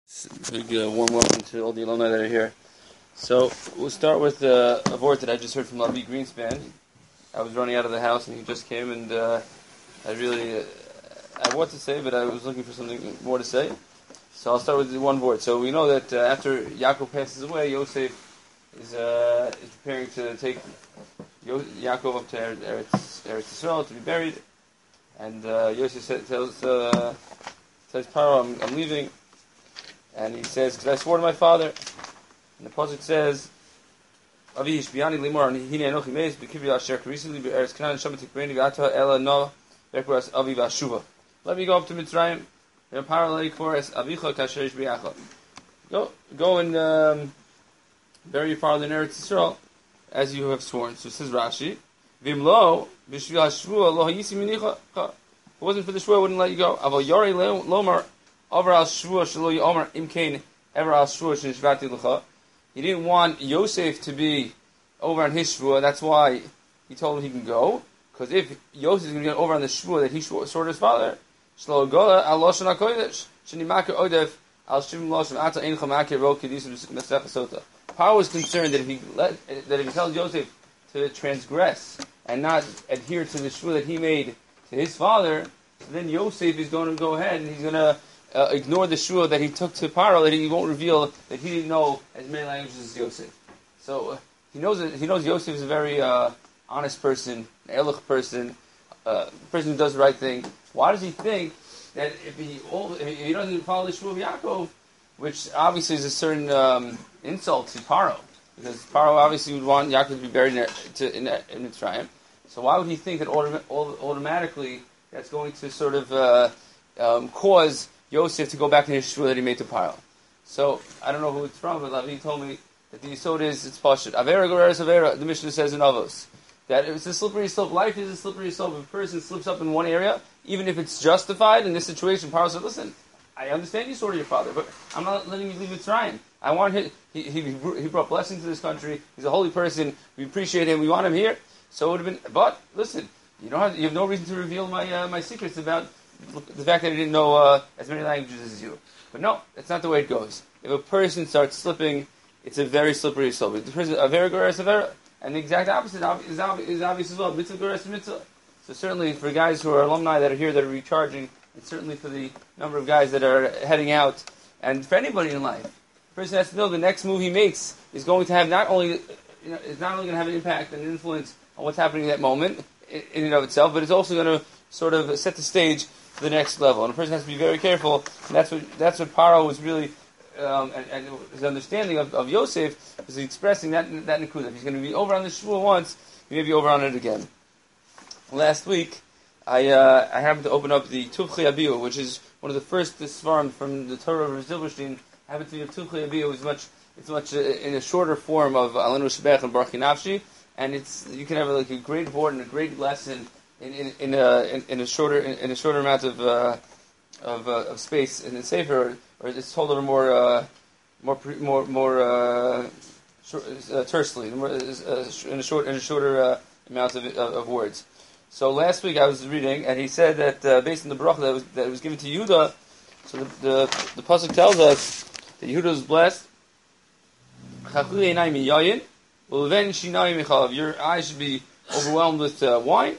Big warm welcome to all the alumni that are here. So we'll start with a word that I just heard from Lavi Greenspan. I was running out of the house and he just came, and I have what to say, but I was looking for something more to say. So I'll start with the one word. So we know that after Yaakov passes away, Yosef is preparing to take Yaakov up to Eretz Yisrael to be buried, and Yosef tells Paro, I'm leaving. And he says, because I swore to my father. And the pasuk says, Avi Yishbiani Limor Hine Enochi Meis B'Kivri Asher Karisili B'Eretz Canaan Shama Tikbreni V'Ata Ela No Bekras Avi V'Ashuva. Let me go up to Mitzrayim. And parallel for us Avicha Kasher Yishbiacha. Go and bury your father in Eretz Yisrael as you have sworn. So says Rashi, Vimlo B'Shvil HaShvua Lo Hayisi Minicha. If it wasn't for the shvua, I wouldn't let you go. Aval Yori Lomar Over al shvua shelo yomer imkain ever al shvua shenishvati l'cha. He didn't want Yosef to be over on his shvua. That's why he told him he can go. Because if Yosef is going to get over on the shvua that he swore to his father, shelo gola al loshen hakodesh shenimaker odef al shivim loshen ata ein chamaker ro kedisim mesech sota. Paro was concerned that if he tells Yosef to transgress and not adhere to the shvua that he made to his father, so then Yosef is going to go ahead and he's going to ignore the shua that he took to Paro, that he won't reveal that he didn't know as many languages as Yosef. So he knows Yosef is a very honest person, an ehrlich person, person who does the right thing. Why does he think that if he doesn't follow the shua of Yaakov, which obviously is a certain insult to Paro, because Paro obviously would want Yaakov to be buried in Mitzrayim. So why would he think that automatically that's going to sort of cause Yosef to go back in his shvua that he made to Paro? So I don't know who it's from, but Lavi told me that the yisod it's pashut. Avera goreres avera. The Mishnah says in Avos that it's a slippery slope. Life is a slippery slope. If a person slips up in one area, even if it's justified in this situation, Paro said, "Listen, I understand you swore to your father, but I'm not letting you leave Mitzrayim. I want him. He brought blessings to this country. He's a holy person. We appreciate him. We want him here. So it would have been. But listen, you have no reason to reveal my secrets about the fact that he didn't know as many languages as you." But no, that's not the way it goes. If a person starts slipping, it's a very slippery slope. If the person avera goreres avera, and the exact opposite is obvious as well. Mitzvah goreres mitzvah. So certainly for guys who are alumni that are here that are recharging, and certainly for the number of guys that are heading out, and for anybody in life, the person has to know the next move he makes is going to have not only going to have an impact and influence on what's happening in that moment in and of itself, but it's also going to sort of set the stage to the next level. And a person has to be very careful, and that's what Paro was really, and his understanding of Yosef is expressing that nekuda. If he's going to be over on the shvua once, he may be over on it again. Last week, I happened to open up the Tuvchi Abiyu, which is one of the first svarim from the Torah of Zilberstein. Happened to be the Tuvchi Abiyu. It's much in a shorter form of Alenu Shebech and Baruch Nafshi, and you can have a great board and a great lesson in a shorter amount of space in the sefer, or it's told a little more tersely, in a shorter amount of words. So last week I was reading, and he said that based on the bracha that was given to Yehuda, so the pasuk tells us that Yehuda was blessed. Your eyes should be overwhelmed with wine,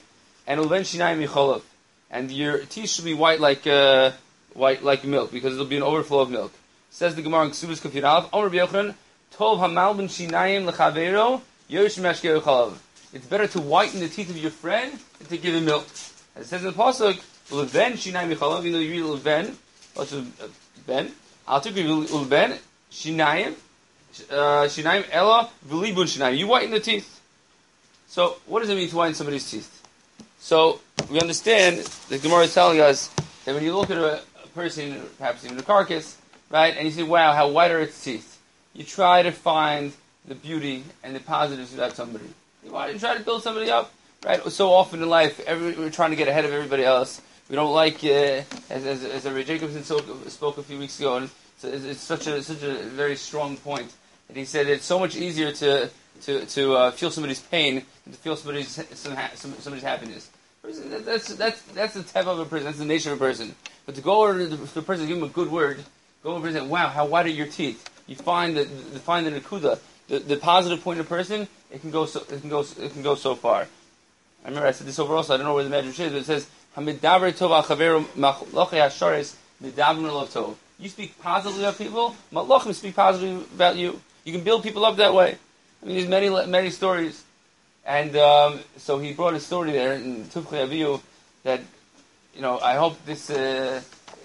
and your teeth should be white like milk, because there'll be an overflow of milk. Says the Gemara in Ksubas Kafir Aleph, Omer B'Yochanan, Tov hamal ben shinayim lechavero yosh meshkei chalav. It's better to whiten the teeth of your friend than to give him milk. As it says in the pasuk, Leven shinayim chalav. You know, you read Leven, also Ben. I'll take you Leven shinayim ella v'libun shinayim. You whiten the teeth. So, what does it mean to whiten somebody's teeth? So, we understand the Gemara is telling us that when you look at a person, perhaps even a carcass, right, and you say, wow, how white are its teeth? You try to find the beauty and the positives about somebody. You try to build somebody up, right? So often in life, we're trying to get ahead of everybody else. We don't like, as Ray Jacobson spoke a few weeks ago, and it's such a very strong point. And he said it's so much easier to feel somebody's pain than to feel somebody's happiness. That's the type of a person. That's the nature of a person. But to go over to the person, give him a good word, Go over and say, wow, how white are your teeth? You find the nakuda, the positive point of a person. It can go so far. I remember I said this over also. I don't know where the Medrash is, but it says hamidaber tov al chaveru machlochei hasharis midaber lov tov. You speak positively about people, malachim speak positively about you. You can build people up that way. I mean, there's many stories. And so he brought a story there in Tuvchei Avihu that, I hope this, that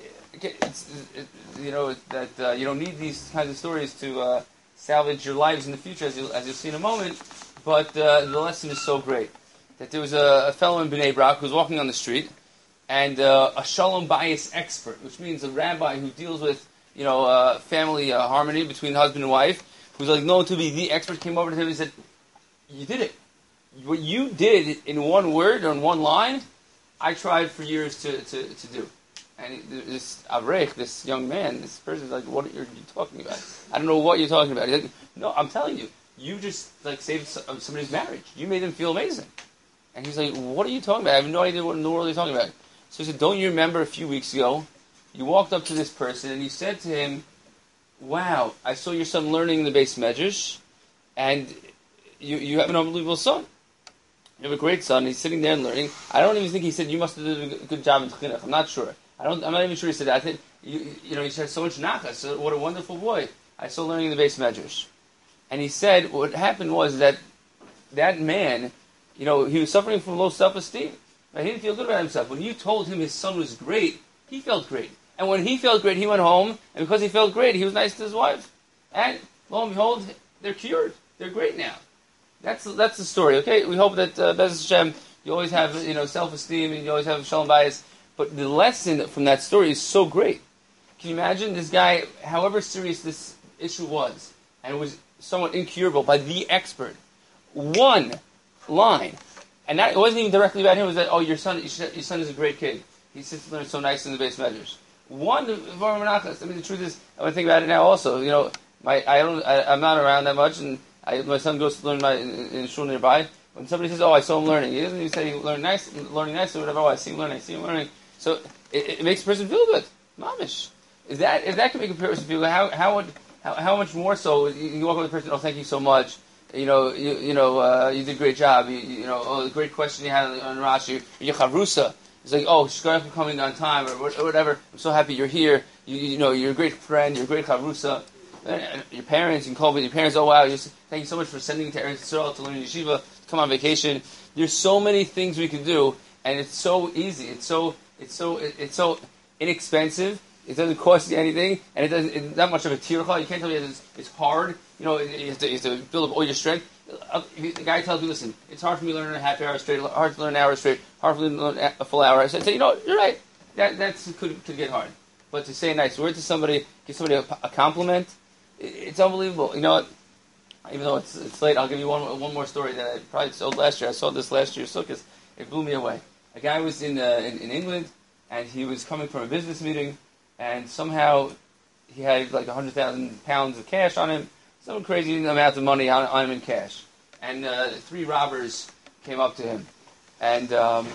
you don't need these kinds of stories to salvage your lives in the future, as you'll see in a moment. But the lesson is so great that there was a fellow in Bnei Brak who was walking on the street, and a shalom bayis expert, which means a rabbi who deals with family harmony between husband and wife, who's like known to be the expert, came over to him and said, "You did it. What you did in one word or in one line, I tried for years to do." And this Avrech, this young man, this person is like, "What are you talking about? I don't know what you're talking about." He's like, "No, I'm telling you, you just saved somebody's marriage. You made them feel amazing." And he's like, "What are you talking about? I have no idea what in the world you're talking about." So he said, "Don't you remember a few weeks ago, you walked up to this person and you said to him, 'Wow, I saw your son learning the Beis Medrash, and you have an unbelievable son. You have a great son. He's sitting there and learning.' I don't even think he said you must have done a good job in chinuch. I'm not sure. I'm not even sure he said that. I think he said so much nachas. So what a wonderful boy. I saw learning the Beis Medrash." And he said what happened was that man, he was suffering from low self-esteem. Right? He didn't feel good about himself. When you told him his son was great, he felt great. And when he felt great, he went home, and because he felt great, he was nice to his wife. And lo and behold, they're cured. They're great now. That's the story. Okay, we hope that Be'ez Hashem, you always have self-esteem and you always have shalom bayis. But the lesson from that story is so great. Can you imagine this guy, however serious this issue was, and it was somewhat incurable by the expert, one line, and that it wasn't even directly about him. It was that your son is a great kid. He sits and learns so nice in the Beis Medrash. One Dvar Menachos. I mean, the truth is, I want to think about it now. Also, I'm not around that much, and my son goes to learn in a shul nearby. When somebody says, "Oh, I saw him learning," he doesn't even say he learning nice or whatever. "Oh, I see him learning." So it makes a person feel good. Mamish. If that can make a person feel good, how much more so? You walk up with a person, "Oh, thank you so much. You did a great job. The great question you had on Rashi. Your chavrusa." It's like, "Oh, shkoyach for coming on time," or whatever. "I'm so happy you're here. You're a great friend. You're a great chavrusa." Your parents, you can call with your parents. "Oh wow, thank you so much for sending me to Eretz Yisrael to learn yeshiva, to come on vacation." There's so many things we can do, and it's so easy. It's so inexpensive. It doesn't cost you anything, and it's not much of a tircha. You can't tell me it's hard. You have to build up all your strength. The guy tells me, "Listen, it's hard for me to learn a half hour straight, hard to learn an hour straight, hard for me to learn a full hour." I say, "You're right. That could get hard." But to say a nice word to somebody, give somebody a compliment, it's unbelievable. You know what? Even though it's late, I'll give you one more story that I probably told last year. I saw this last year, Sukkot. It blew me away. A guy was in England, and he was coming from a business meeting, and somehow he had like 100,000 pounds of cash on him, some crazy amount of money on him in cash. And 3 robbers came up to him, and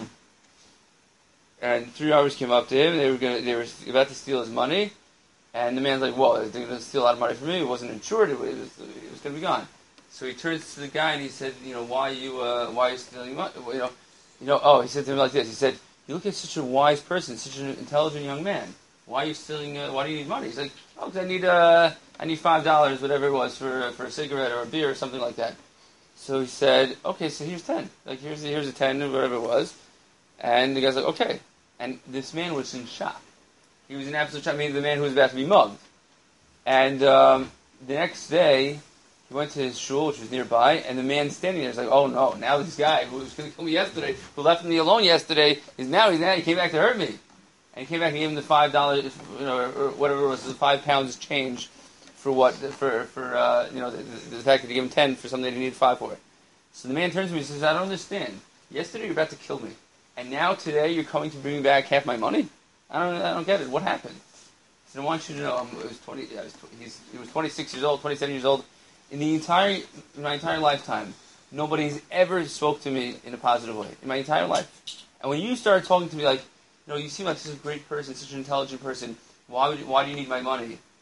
3 robbers came up to him. They were about to steal his money. And the man's like, "Whoa, they're going to steal a lot of money from me. It wasn't insured. It was going to be gone." So he turns to the guy and he said, "Why are you stealing money? He said to him like this. He said, "You look at such a wise person, such an intelligent young man. Why are you stealing? Why do you need money?" He's like, "Oh, because I need $5, whatever it was, for a cigarette or a beer or something like that." So he said, "Okay, so here's 10. Like here's a 10 or whatever it was." And the guy's like, "Okay." And this man was in shock. He was in absolute shock. I mean, the man who was about to be mugged. And the next day, he went to his shul, which was nearby, and the man standing there is like, "Oh no, now this guy who was going to kill me yesterday, who left me alone yesterday, he came back to hurt me." And he came back and gave him the $5, or whatever it was, the 5 pounds change for the fact that he gave him 10 for something that he needed 5 for. So the man turns to me and says, "I don't understand. Yesterday you're about to kill me, and now today you're coming to bring me back half my money? I don't get it. What happened?" He said, "I want you to know, he was 26 years old, 27 years old. In my entire lifetime, nobody's ever spoke to me in a positive way. In my entire life. And when you started talking to me like, you seem like such a great person, such an intelligent person. Why do you need my money?"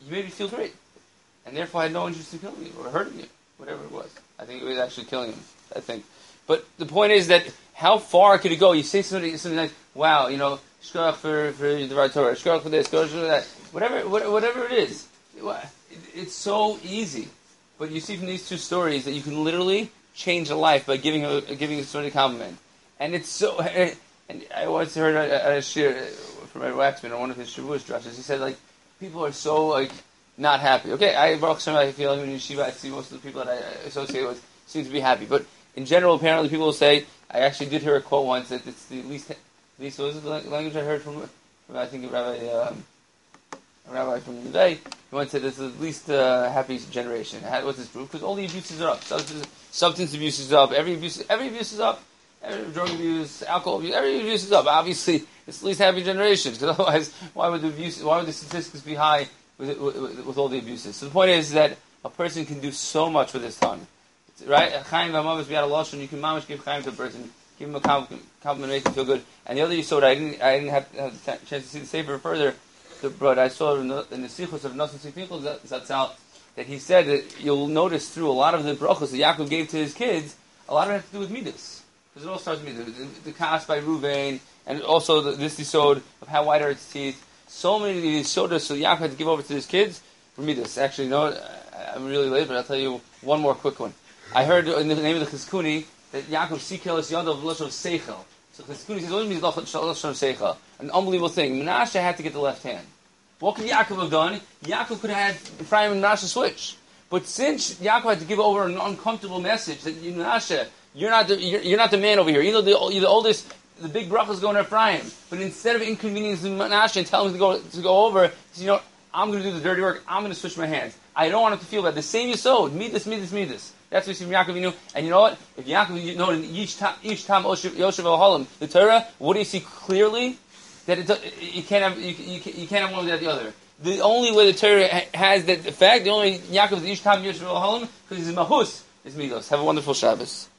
he made me feel great. And therefore I had no interest in killing you or hurting you, whatever it was. I think it was actually killing him, I think. But the point is that how far could it go? You say something like, wow, shkoch for the right Torah, shkoch for this, shkoch for that, whatever it is. It's so easy. But you see from these two stories that you can literally change a life by giving somebody a compliment. And it's so... And I once heard a shir from Ed Waxman on one of his Shavuos drushes. He said, like, people are so, like, not happy. Okay, I feel like in yeshiva, I see most of the people that I associate with seem to be happy. But in general, apparently people will say, I actually did hear a quote once that it's the least what was the language I heard from I think a rabbi from the day. He once said it's the least happy generation. What's this proof? Because all the abuses are up. Substance abuse is up. Every abuse is up. Drug abuse, alcohol abuse, every abuse is up. Obviously, it's the least happy generation. Because otherwise, why would the statistics be high with all the abuses? So the point is that a person can do so much with his tongue, right? Chaim v'amavis be out of lashon. You can mamish give chaim to a person, give him a compliment, make him feel good. And the other yisod, I didn't have the chance to see the sefer further, but I saw in the sichos of Nosson Finkel Zatzal that he said that you'll notice through a lot of the brachos that Yaakov gave to his kids, a lot of it has to do with midas. Because it all starts with the Kaas by Ruvain, and also this yisod of how white are its teeth. So many of these sodas, so Yaakov had to give over to his kids for midas. Actually, I'm really late, but I'll tell you one more quick one. I heard in the name of the Chizkuni that Yaakov Sikel is Yadav Lashon Seichel. So Chizkuni says, what do you mean Lashon Seichel? An unbelievable thing. Menashe had to get the left hand. What could Yaakov have done? Yaakov could have had Ephraim and Menashe switch. But since Yaakov had to give over an uncomfortable message that Menashe, you're not the man over here. You're the oldest. The big bracha is going to Ephraim. But instead of inconveniencing Menashe and telling him to go over, he says, I'm going to do the dirty work. I'm going to switch my hands. I don't want him to feel bad. The same yisod. Midas. That's what we see from Yaakov. And you know what? If Yaakov, in each time Yoshev Ohalim, the Torah, what do you see clearly? That you can't have one without the other. The only way the Torah has that effect, the only way Yaakov is each time Yoshev Ohalim, because he's mahus, is midos. Have a wonderful Shabbos.